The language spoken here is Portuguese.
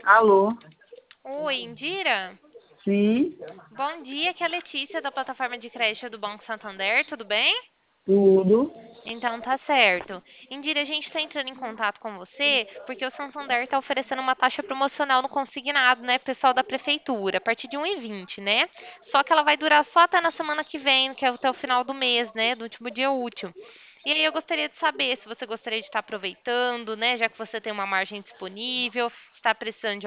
Alô? Oi, Indira? Sim, Bom dia, aqui é a Letícia da plataforma de crédito do Banco Santander, tudo bem? tudo. Então tá certo. Indira, a gente está entrando em contato com você porque o Santander está oferecendo uma taxa promocional no consignado, né, pessoal da prefeitura, a partir de 1,20, né? Só que ela vai durar só até na semana que vem, que é até o final do mês, né, do último dia útil. E aí eu gostaria de saber se você gostaria de estar aproveitando, né, já que você tem uma margem disponível, está precisando de